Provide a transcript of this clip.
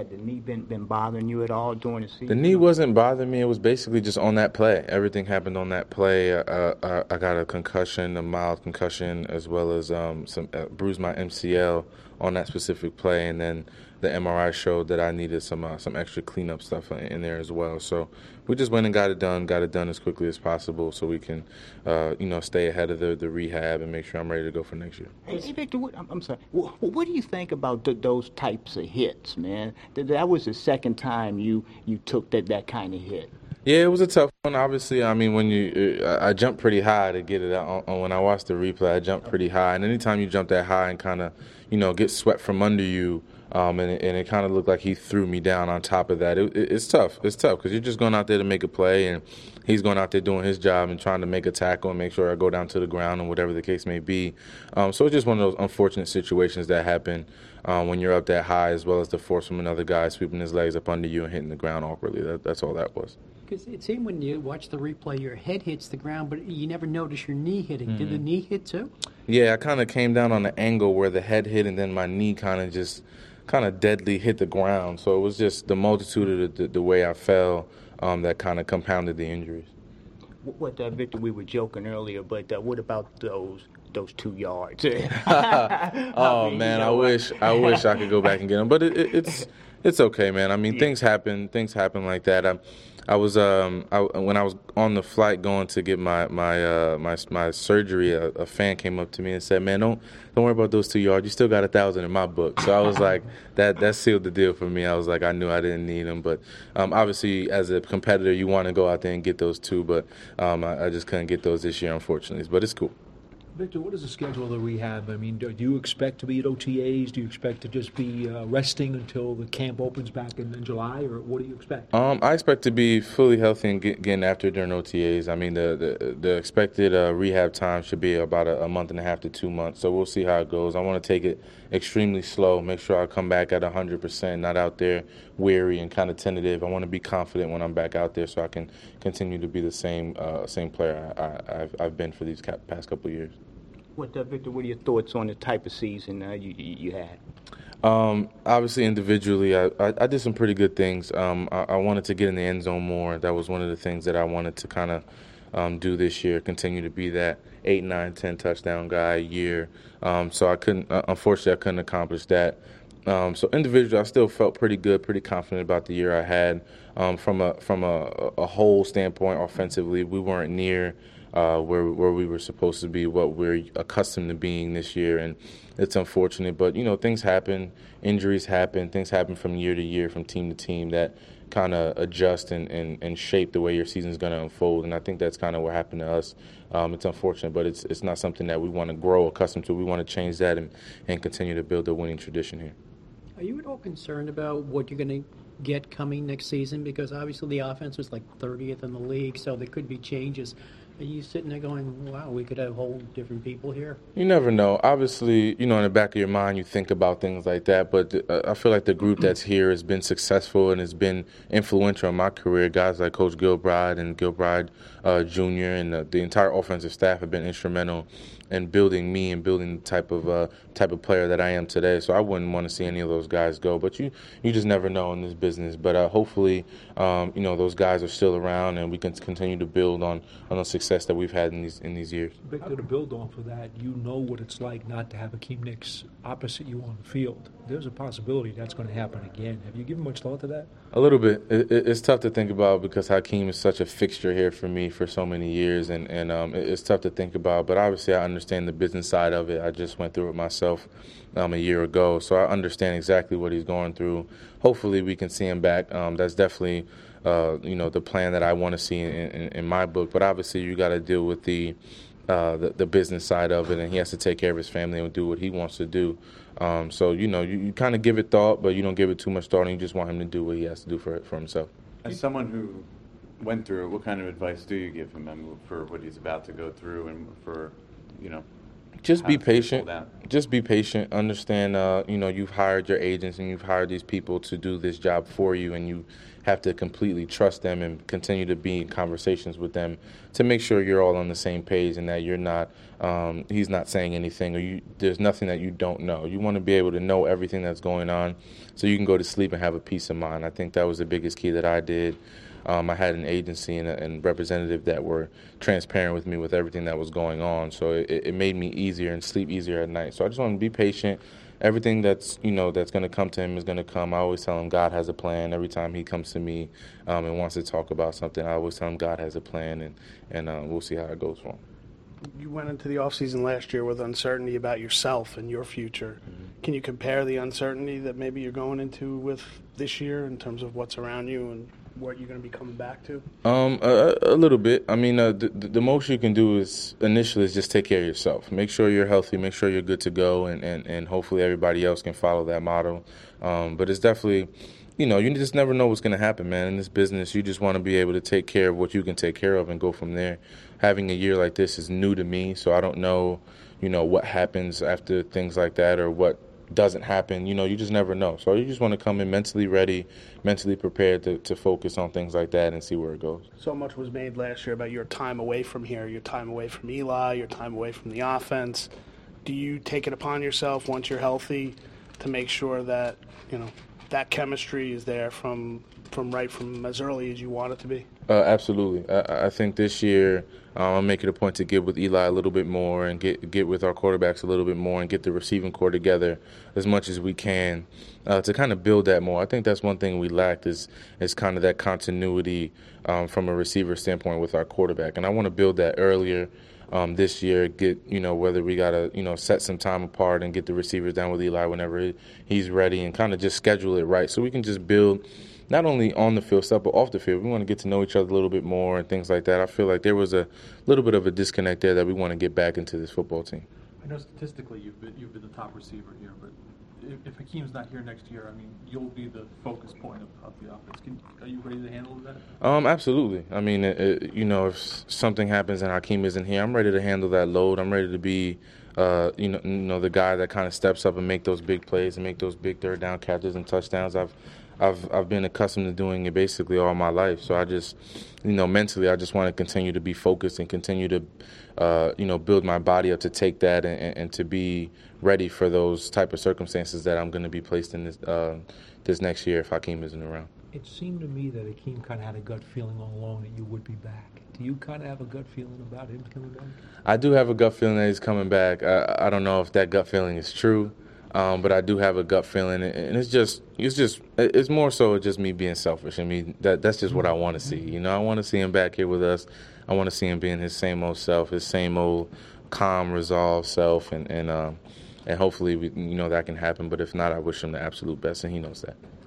had the knee been bothering you at all during the season? The knee wasn't bothering me. It was basically just on that play. Everything happened on that play. I got a concussion, a mild concussion, as well as some bruised my MCL on that specific play, and then the MRI showed that I needed some extra cleanup stuff in there as well. So we just went and got it done as quickly as possible, so we can, stay ahead of the rehab and make sure I'm ready to go for next year. Hey, Victor, I'm sorry. What do you think about those types of hits, man? That was the second time you took that kind of hit. Yeah, it was a tough one. Obviously, I mean, I jumped pretty high to get it out. When I watched the replay, I jumped pretty high, and anytime you jump that high and kind of, get swept from under you, and it kind of looked like he threw me down on top of that. It's tough. It's tough because you're just going out there to make a play, and he's going out there doing his job and trying to make a tackle and make sure I go down to the ground and whatever the case may be. So it's just one of those unfortunate situations that happen when you're up that high, as well as the force from another guy sweeping his legs up under you and hitting the ground awkwardly. That's all that was. Because it seemed when you watch the replay, your head hits the ground, but you never notice your knee hitting. Mm-hmm. Did the knee hit too? Yeah, I kind of came down on the angle where the head hit, and then my knee kind of deadly hit the ground. So it was just the multitude of the way I fell that kind of compounded the injuries. Victor, we were joking earlier, but what about those 2 yards? Man, I wish I could go back and get them, but it's okay, man. I mean, things happen like that. When I was on the flight going to get my surgery, a fan came up to me and said, "Man, don't worry about those 2 yards. You still got 1,000 in my book." So I was like, that sealed the deal for me. I was like, I knew I didn't need them, but obviously as a competitor, you want to go out there and get those too. But I just couldn't get those this year, unfortunately. But it's cool. Victor, what is the schedule of the rehab? I mean, do you expect to be at OTAs? Do you expect to just be resting until the camp opens back in July, or what do you expect? I expect to be fully healthy and getting after it during OTAs. I mean, the expected rehab time should be about a month and a half to 2 months, so we'll see how it goes. I want to take it extremely slow, make sure I come back at 100%, not out there weary and kind of tentative. I want to be confident when I'm back out there so I can continue to be the same player I've been for these past couple of years. Victor, what are your thoughts on the type of season you had? Obviously, individually, I did some pretty good things. I wanted to get in the end zone more. That was one of the things that I wanted to kind of do this year, continue to be that 8, 9, 10 touchdown guy a year. So unfortunately, I couldn't accomplish that. So individually, I still felt pretty good, pretty confident about the year I had. From a whole standpoint, offensively, we weren't near where we were supposed to be, what we're accustomed to being this year, and it's unfortunate. But things happen, injuries happen, things happen from year to year, from team to team that kind of adjust and shape the way your season's going to unfold. And I think that's kind of what happened to us. It's unfortunate, but it's not something that we want to grow accustomed to. We want to change that and continue to build a winning tradition here. Are you at all concerned about what you're going to get coming next season? Because obviously the offense was like 30th in the league, so there could be changes. Are you sitting there going, wow, we could have whole different people here? You never know. Obviously, in the back of your mind, you think about things like that. But I feel like the group that's here has been successful and has been influential in my career. Guys like Coach Gilbride and Gilbride Jr. and the entire offensive staff have been instrumental in building me and building the type of player that I am today. So I wouldn't want to see any of those guys go. But you just never know in this business. But hopefully, those guys are still around and we can continue to build on the success that we've had in these years. Victor, to build off of that, you know what it's like not to have Akiem Hicks opposite you on the field. There's a possibility that's going to happen again. Have you given much thought to that? A little bit. It's tough to think about because Akiem is such a fixture here for me for so many years, and it's tough to think about. But obviously, I understand the business side of it. I just went through it myself a year ago, so I understand exactly what he's going through. Hopefully, we can see him back. That's definitely the plan that I want to see in my book. But obviously, you got to deal with the business side of it, and he has to take care of his family and do what he wants to do. So you kind of give it thought, but you don't give it too much thought, and you just want him to do what he has to do for himself. As someone who went through it, what kind of advice do you give him for what he's about to go through and for Just How be to figure patient. that? Just be patient. Understand, you've hired your agents and you've hired these people to do this job for you, and you have to completely trust them and continue to be in conversations with them to make sure you're all on the same page and that you're not, he's not saying anything or there's nothing that you don't know. You want to be able to know everything that's going on so you can go to sleep and have a peace of mind. I think that was the biggest key that I did. I had an agency and representative that were transparent with me with everything that was going on. So it made me easier and sleep easier at night. So I just want to be patient. Everything that's going to come to him is going to come. I always tell him God has a plan. Every time he comes to me and wants to talk about something, I always tell him God has a plan, and we'll see how it goes for him. You went into the offseason last year with uncertainty about yourself and your future. Can you compare the uncertainty that maybe you're going into with this year in terms of what's around you and what you're going to be coming back to? A little bit. I mean, the most you can do is initially is just take care of yourself. Make sure you're healthy. Make sure you're good to go, and hopefully everybody else can follow that model. But it's definitely, you just never know what's going to happen, man. In this business, you just want to be able to take care of what you can take care of and go from there. Having a year like this is new to me, so I don't know, what happens after things like that or what doesn't happen. You just never know. So you just want to come in mentally ready, mentally prepared to focus on things like that and see where it goes. So much was made last year about your time away from here, your time away from Eli, your time away from the offense. Do you take it upon yourself once you're healthy to make sure that, that chemistry is there from as early as you want it to be? Absolutely. I think this year I'll make it a point to get with Eli a little bit more and get with our quarterbacks a little bit more and get the receiving core together as much as we can to kind of build that more. I think that's one thing we lacked is kind of that continuity from a receiver standpoint with our quarterback. And I want to build that earlier this year, get, whether we got to, set some time apart and get the receivers down with Eli whenever he's ready and kind of just schedule it right so we can just build not only on the field stuff, but off the field. We want to get to know each other a little bit more and things like that. I feel like there was a little bit of a disconnect there that we want to get back into this football team. I know statistically you've been the top receiver here, but if Hakeem's not here next year, I mean, you'll be the focus point of the offense. Are you ready to handle that? Absolutely. I mean, if something happens and Hakeem isn't here, I'm ready to handle that load. I'm ready to be, the guy that kind of steps up and make those big plays and make those big third down catches and touchdowns. I've been accustomed to doing it basically all my life. So I just, mentally, I just want to continue to be focused and continue to, build my body up to take that and to be ready for those type of circumstances that I'm going to be placed in this next year if Hakeem isn't around. It seemed to me that Hakeem kind of had a gut feeling all along that you would be back. Do you kind of have a gut feeling about him coming back? I do have a gut feeling that he's coming back. I don't know if that gut feeling is true. But I do have a gut feeling, and it's more so just me being selfish. I mean, that's just what I want to see. I want to see him back here with us. I want to see him being his same old self, his same old calm, resolved self, and hopefully that can happen. But if not, I wish him the absolute best, and he knows that.